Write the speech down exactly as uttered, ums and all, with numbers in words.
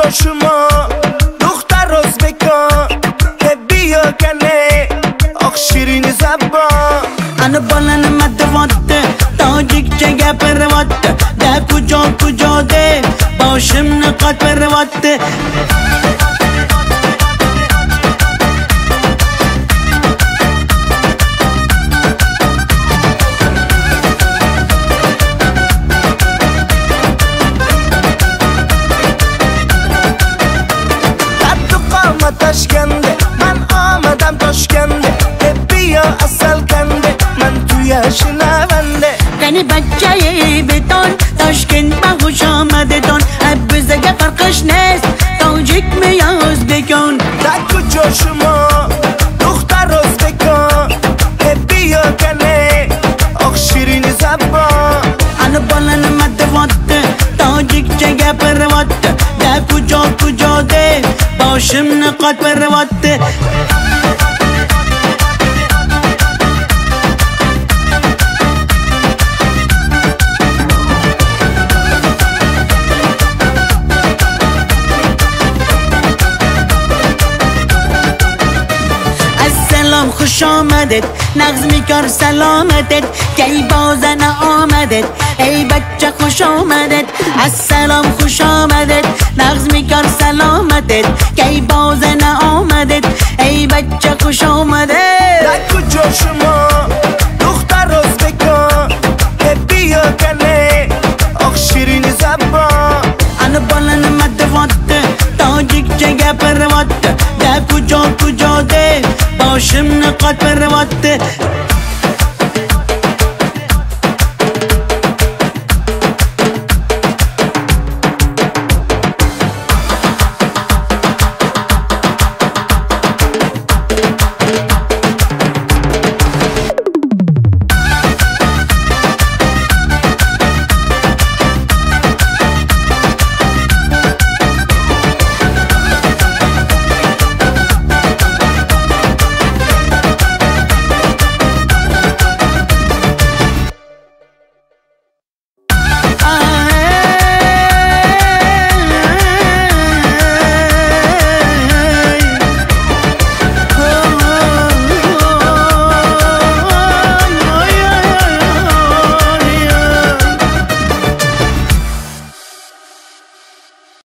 کجا شما دختر ازبکان که بیا کنه آخ شیرین زبان انا بالن مدواته تاجیک جگه پرواته ده کجا کجا ده باشم نقاط پرواته تشکنده من آمدم تاشکنده که بیا اصل کنده من توی شنونده کنی بچه بتون تاشکند به خوش آمده تون بزگه فرقش نیست تاجیک میاز بکن در کجا شما دختر ازبکان که بیا کنه آخ شیرین زبان انا بالن مدواته تاجیک جگه پرواته ده کجا کجا ده باشم نقاط پرواته السلام خوش آمدید نغز میکار سلامتت که ای بازن آمدید ای بچه خوش آمدید السلام خوش آمدید نغز میکار سلامتت که ای بازن آمدید ای بچه خوش آمدید در کجا شما دختر ازبکان که بیا کنه آخ شیرین زبان انا بالن مدواته تاجیک جگه پرواته ده کجا کجا ده باشم نقاط پرواته